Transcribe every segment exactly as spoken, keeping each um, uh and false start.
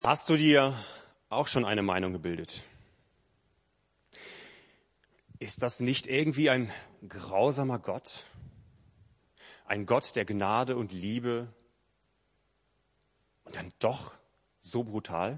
Hast du dir auch schon eine Meinung gebildet? Ist das nicht irgendwie ein grausamer Gott? Ein Gott der Gnade und Liebe und dann doch so brutal?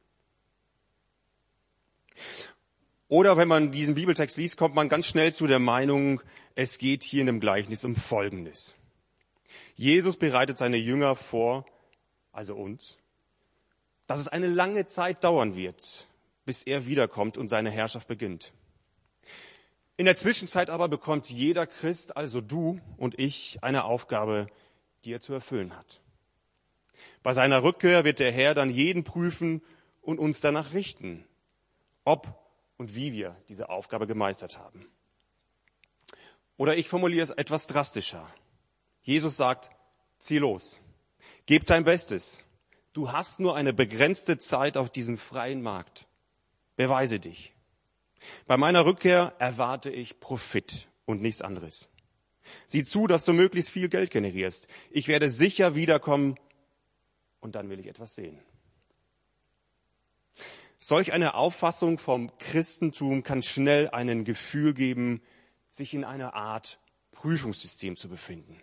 Oder wenn man diesen Bibeltext liest, kommt man ganz schnell zu der Meinung, es geht hier in dem Gleichnis um Folgendes. Jesus bereitet seine Jünger vor, also uns, dass es eine lange Zeit dauern wird, bis er wiederkommt und seine Herrschaft beginnt. In der Zwischenzeit aber bekommt jeder Christ, also du und ich, eine Aufgabe, die er zu erfüllen hat. Bei seiner Rückkehr wird der Herr dann jeden prüfen und uns danach richten, ob und wie wir diese Aufgabe gemeistert haben. Oder ich formuliere es etwas drastischer. Jesus sagt, zieh los, gib dein Bestes. Du hast nur eine begrenzte Zeit auf diesem freien Markt. Beweise dich. Bei meiner Rückkehr erwarte ich Profit und nichts anderes. Sieh zu, dass du möglichst viel Geld generierst. Ich werde sicher wiederkommen und dann will ich etwas sehen. Solch eine Auffassung vom Christentum kann schnell ein Gefühl geben, sich in einer Art Prüfungssystem zu befinden.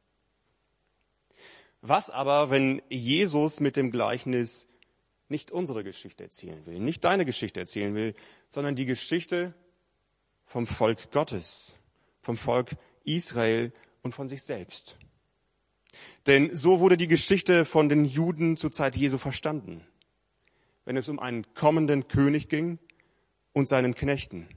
Was aber, wenn Jesus mit dem Gleichnis nicht unsere Geschichte erzählen will, nicht deine Geschichte erzählen will, sondern die Geschichte vom Volk Gottes, vom Volk Israel und von sich selbst? Denn so wurde die Geschichte von den Juden zur Zeit Jesu verstanden, wenn es um einen kommenden König ging und seinen Knechten.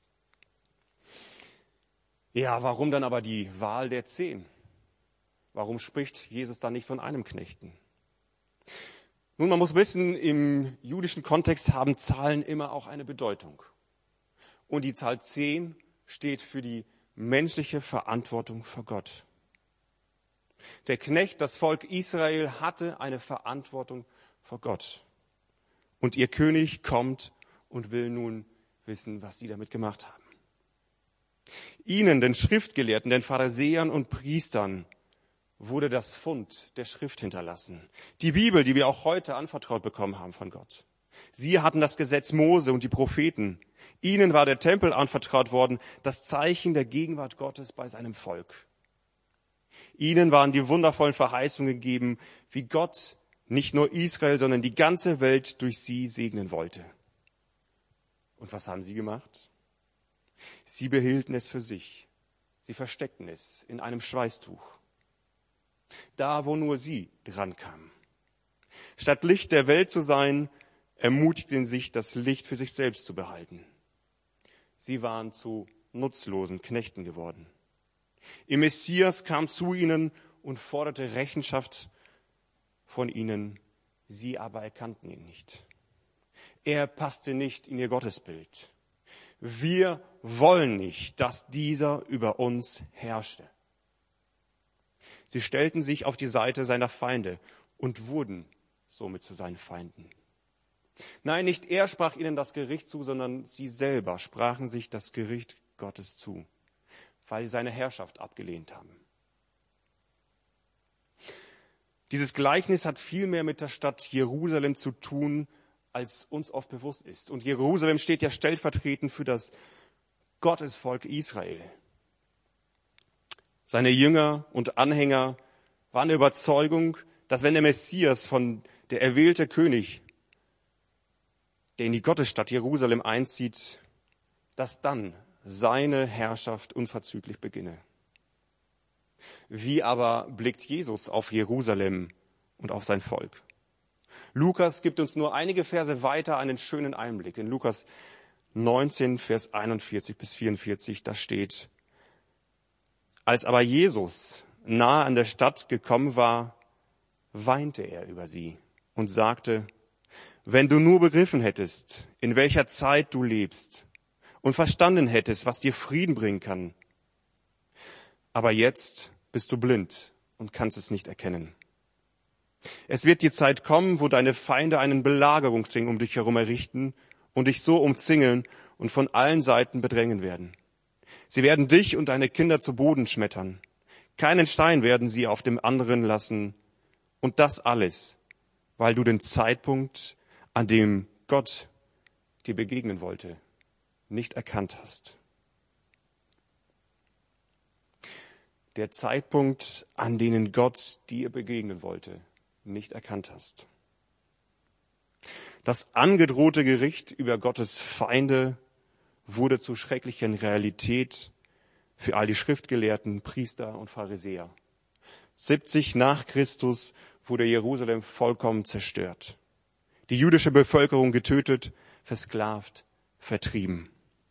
Ja, warum dann aber die Wahl der Zehn? Warum spricht Jesus dann nicht von einem Knechten? Nun, man muss wissen, im jüdischen Kontext haben Zahlen immer auch eine Bedeutung. Und die Zahl zehn steht für die menschliche Verantwortung vor Gott. Der Knecht, das Volk Israel, hatte eine Verantwortung vor Gott. Und ihr König kommt und will nun wissen, was sie damit gemacht haben. Ihnen, den Schriftgelehrten, den Pharisäern und Priestern, wurde das Fund der Schrift hinterlassen. Die Bibel, die wir auch heute anvertraut bekommen haben von Gott. Sie hatten das Gesetz Mose und die Propheten. Ihnen war der Tempel anvertraut worden, das Zeichen der Gegenwart Gottes bei seinem Volk. Ihnen waren die wundervollen Verheißungen gegeben, wie Gott nicht nur Israel, sondern die ganze Welt durch sie segnen wollte. Und was haben sie gemacht? Sie behielten es für sich. Sie versteckten es in einem Schweißtuch. Da, wo nur sie dran kamen. Statt Licht der Welt zu sein, ermutigten sich, das Licht für sich selbst zu behalten. Sie waren zu nutzlosen Knechten geworden. Ihr Messias kam zu ihnen und forderte Rechenschaft von ihnen, sie aber erkannten ihn nicht. Er passte nicht in ihr Gottesbild. Wir wollen nicht, dass dieser über uns herrschte. Sie stellten sich auf die Seite seiner Feinde und wurden somit zu seinen Feinden. Nein, nicht er sprach ihnen das Gericht zu, sondern sie selber sprachen sich das Gericht Gottes zu, weil sie seine Herrschaft abgelehnt haben. Dieses Gleichnis hat viel mehr mit der Stadt Jerusalem zu tun, als uns oft bewusst ist. Und Jerusalem steht ja stellvertretend für das Gottesvolk Israel. Seine Jünger und Anhänger waren der Überzeugung, dass wenn der Messias, von der erwählte König, der in die Gottesstadt Jerusalem einzieht, dass dann seine Herrschaft unverzüglich beginne. Wie aber blickt Jesus auf Jerusalem und auf sein Volk? Lukas gibt uns nur einige Verse weiter einen schönen Einblick. In Lukas neunzehn, Vers einundvierzig bis vierundvierzig, da steht: Als aber Jesus nahe an der Stadt gekommen war, weinte er über sie und sagte: Wenn du nur begriffen hättest, in welcher Zeit du lebst und verstanden hättest, was dir Frieden bringen kann. Aber jetzt bist du blind und kannst es nicht erkennen. Es wird die Zeit kommen, wo deine Feinde einen Belagerungsring um dich herum errichten und dich so umzingeln und von allen Seiten bedrängen werden. Sie werden dich und deine Kinder zu Boden schmettern. Keinen Stein werden sie auf dem anderen lassen. Und das alles weil du den Zeitpunkt, an dem Gott dir begegnen wollte, nicht erkannt hast. Der Zeitpunkt, an dem Gott dir begegnen wollte, nicht erkannt hast. Das angedrohte Gericht über Gottes Feinde wurde zur schrecklichen Realität für all die Schriftgelehrten, Priester und Pharisäer. siebzig nach Christus wurde Jerusalem vollkommen zerstört. Die jüdische Bevölkerung getötet, versklavt, vertrieben.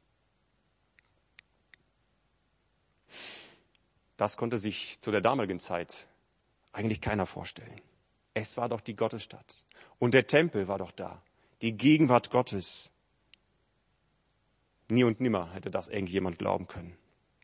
Das konnte sich zu der damaligen Zeit eigentlich keiner vorstellen. Es war doch die Gottesstadt. Und der Tempel war doch da. Die Gegenwart Gottes. Nie und nimmer hätte das irgendjemand glauben können.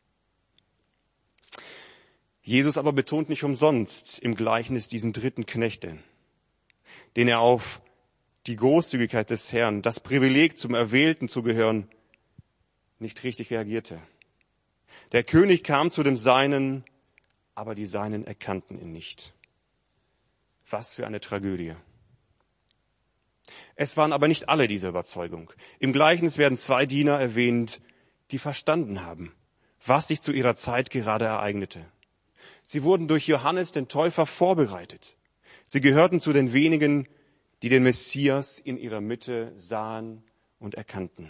Jesus aber betont nicht umsonst im Gleichnis diesen dritten Knechte, den er auf die Großzügigkeit des Herrn, das Privileg zum Erwählten zu gehören, nicht richtig reagierte. Der König kam zu den Seinen, aber die Seinen erkannten ihn nicht. Was für eine Tragödie. Es waren aber nicht alle dieser Überzeugung. Im Gleichnis werden zwei Diener erwähnt, die verstanden haben, was sich zu ihrer Zeit gerade ereignete. Sie wurden durch Johannes den Täufer vorbereitet. Sie gehörten zu den wenigen, die den Messias in ihrer Mitte sahen und erkannten.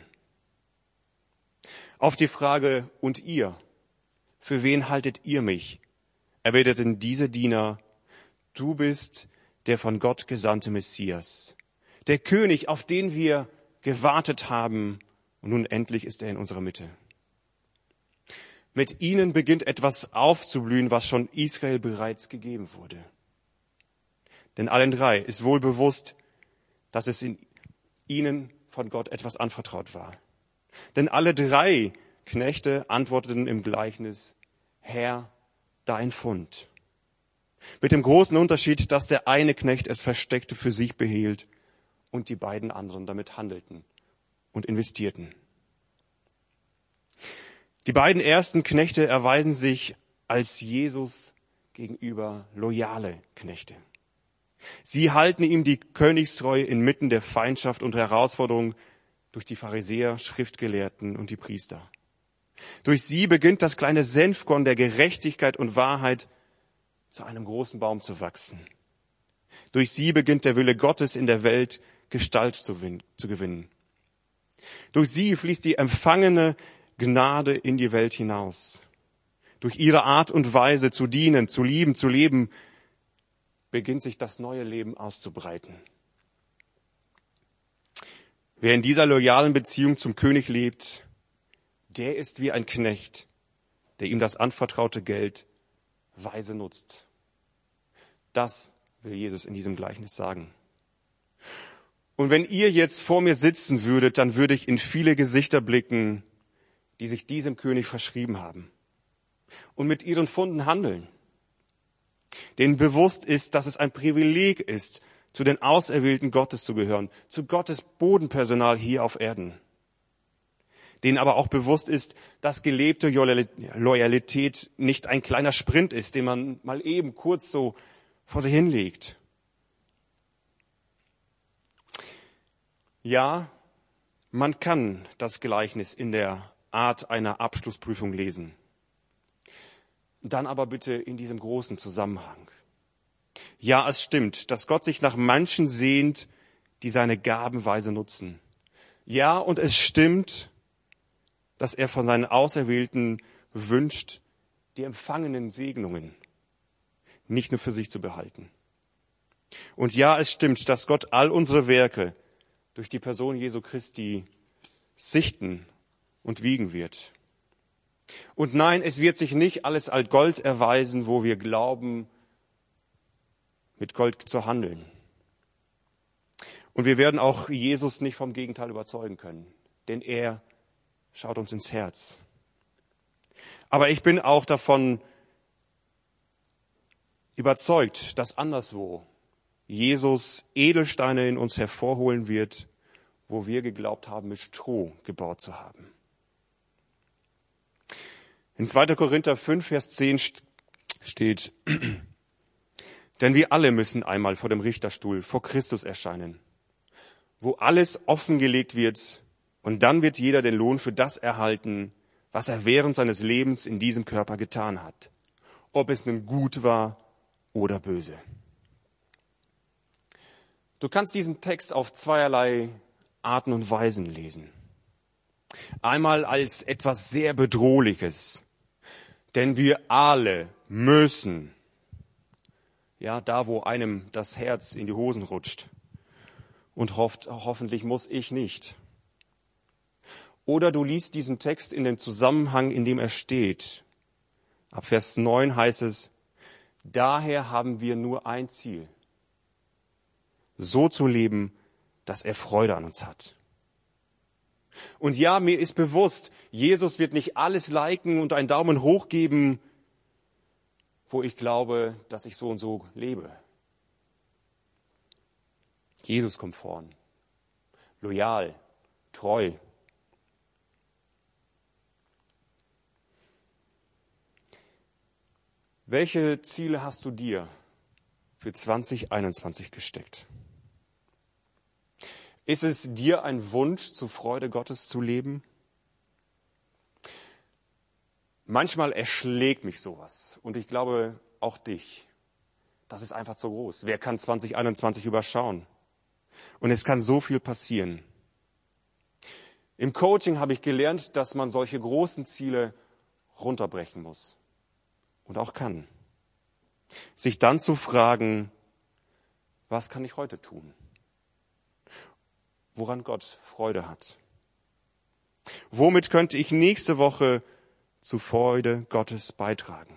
Auf die Frage, und ihr, für wen haltet ihr mich? Erwiderten diese Diener, du bist der von Gott gesandte Messias, der König, auf den wir gewartet haben, und nun endlich ist er in unserer Mitte. Mit ihnen beginnt etwas aufzublühen, was schon Israel bereits gegeben wurde. Denn allen drei ist wohl bewusst, dass es in ihnen von Gott etwas anvertraut war. Denn alle drei Knechte antworteten im Gleichnis, Herr, dein Pfund. Mit dem großen Unterschied, dass der eine Knecht es Versteckte für sich behielt und die beiden anderen damit handelten und investierten. Die beiden ersten Knechte erweisen sich als Jesus gegenüber loyale Knechte. Sie halten ihm die Königstreue inmitten der Feindschaft und Herausforderung durch die Pharisäer, Schriftgelehrten und die Priester. Durch sie beginnt das kleine Senfkorn der Gerechtigkeit und Wahrheit zu einem großen Baum zu wachsen. Durch sie beginnt der Wille Gottes in der Welt Gestalt zu gewinnen. Durch sie fließt die empfangene Gnade in die Welt hinaus. Durch ihre Art und Weise zu dienen, zu lieben, zu leben, beginnt sich das neue Leben auszubreiten. Wer in dieser loyalen Beziehung zum König lebt, der ist wie ein Knecht, der ihm das anvertraute Geld weise nutzt. Das will Jesus in diesem Gleichnis sagen. Und wenn ihr jetzt vor mir sitzen würdet, dann würde ich in viele Gesichter blicken, die sich diesem König verschrieben haben und mit ihren Pfunden handeln, denen bewusst ist, dass es ein Privileg ist, zu den Auserwählten Gottes zu gehören, zu Gottes Bodenpersonal hier auf Erden, denen aber auch bewusst ist, dass gelebte Loyalität nicht ein kleiner Sprint ist, den man mal eben kurz so vor sich hinlegt. Ja, man kann das Gleichnis in der Art einer Abschlussprüfung lesen. Dann aber bitte in diesem großen Zusammenhang. Ja, es stimmt, dass Gott sich nach Menschen sehnt, die seine Gaben weise nutzen. Ja, und es stimmt, dass er von seinen Auserwählten wünscht, die empfangenen Segnungen nicht nur für sich zu behalten. Und ja, es stimmt, dass Gott all unsere Werke durch die Person Jesu Christi sichten und wiegen wird. Und nein, es wird sich nicht alles als Gold erweisen, wo wir glauben, mit Gold zu handeln. Und wir werden auch Jesus nicht vom Gegenteil überzeugen können, denn er schaut uns ins Herz. Aber ich bin auch davon überzeugt, dass anderswo Jesus Edelsteine in uns hervorholen wird, wo wir geglaubt haben, mit Stroh gebaut zu haben. In zweiter Korinther fünf, Vers zehn steht, Denn wir alle müssen einmal vor dem Richterstuhl, vor Christus erscheinen, wo alles offengelegt wird, und dann wird jeder den Lohn für das erhalten, was er während seines Lebens in diesem Körper getan hat, ob es nun gut war oder böse. Du kannst diesen Text auf zweierlei Arten und Weisen lesen. Einmal als etwas sehr Bedrohliches, denn wir alle müssen, ja, da wo einem das Herz in die Hosen rutscht, und hofft, hoffentlich muss ich nicht. Oder du liest diesen Text in dem Zusammenhang, in dem er steht. Ab Vers neun heißt es, daher haben wir nur ein Ziel, so zu leben, dass er Freude an uns hat. Und ja, mir ist bewusst, Jesus wird nicht alles liken und einen Daumen hoch geben, wo ich glaube, dass ich so und so lebe. Jesus kommt vorn. Loyal, treu. Welche Ziele hast du dir für zwanzig einundzwanzig gesteckt? Ist es dir ein Wunsch, zur Freude Gottes zu leben? Manchmal erschlägt mich sowas und ich glaube auch dich. Das ist einfach zu groß. Wer kann zwanzig einundzwanzig überschauen? Und es kann so viel passieren. Im Coaching habe ich gelernt, dass man solche großen Ziele runterbrechen muss. Und auch kann. Sich dann zu fragen, was kann ich heute tun? Woran Gott Freude hat? Womit könnte ich nächste Woche zur Freude Gottes beitragen?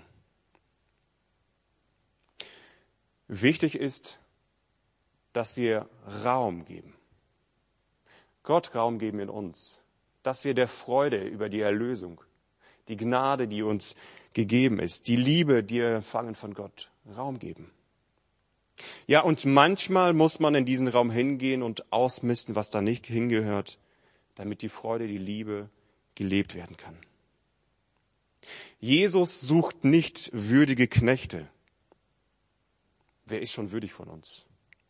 Wichtig ist, dass wir Raum geben. Gott Raum geben in uns. Dass wir der Freude über die Erlösung, die Gnade, die uns gegeben ist, die Liebe, die wir empfangen von Gott, Raum geben. Ja, und manchmal muss man in diesen Raum hingehen und ausmisten, was da nicht hingehört, damit die Freude, die Liebe gelebt werden kann. Jesus sucht nicht würdige Knechte. Wer ist schon würdig von uns?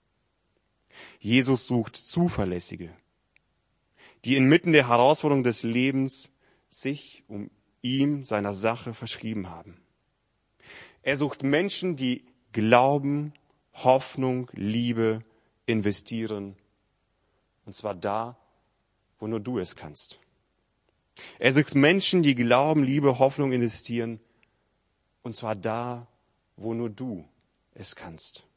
Jesus sucht Zuverlässige, die inmitten der Herausforderung des Lebens sich um ihm, seiner Sache verschrieben haben. Er sucht Menschen, die Glauben, Hoffnung, Liebe investieren. Und zwar da, wo nur du es kannst. Er sucht Menschen, die Glauben, Liebe, Hoffnung investieren. Und zwar da, wo nur du es kannst.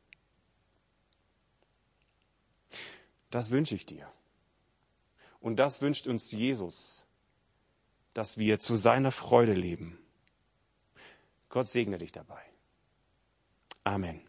Das wünsche ich dir. Und das wünscht uns Jesus, dass wir zu seiner Freude leben. Gott segne dich dabei. Amen.